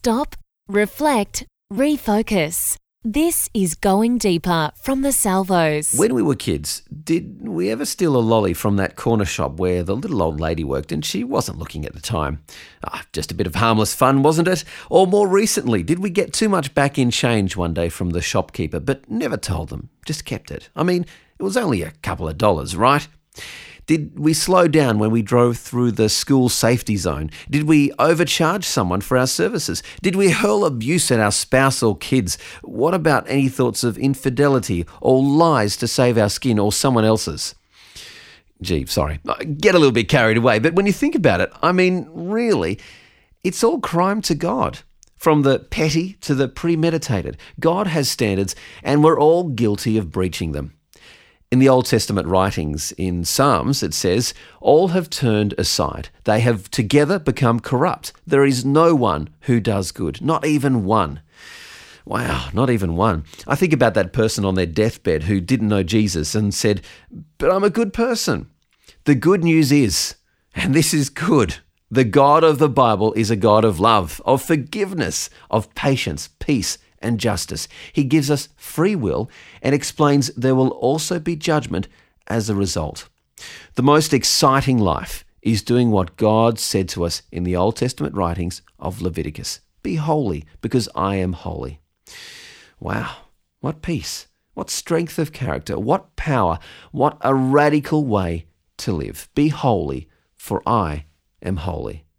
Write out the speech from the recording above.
Stop, reflect, refocus. This is Going Deeper from the Salvos. When we were kids, did we ever steal a lolly from that corner shop where the little old lady worked and she wasn't looking at the time? Just a bit of harmless fun, wasn't it? Or more recently, did we get too much back in change one day from the shopkeeper but never told them, just kept it? I mean, it was only a couple of dollars, right? Did we slow down when we drove through the school safety zone? Did we overcharge someone for our services? Did we hurl abuse at our spouse or kids? What about any thoughts of infidelity or lies to save our skin or someone else's? Gee, sorry, I get a little bit carried away, but when you think about it, I mean, really, it's all crime to God. From the petty to the premeditated, God has standards and we're all guilty of breaching them. In the Old Testament writings, in Psalms, it says, "All have turned aside. They have together become corrupt. There is no one who does good, not even one." Wow, not even one. I think about that person on their deathbed who didn't know Jesus and said, "But I'm a good person." The good news is, and this is good, the God of the Bible is a God of love, of forgiveness, of patience, peace, and justice. He gives us free will and explains there will also be judgment as a result. The most exciting life is doing what God said to us in the Old Testament writings of Leviticus. Be holy because I am holy. Wow, what peace, what strength of character, what power, what a radical way to live. Be holy for I am holy.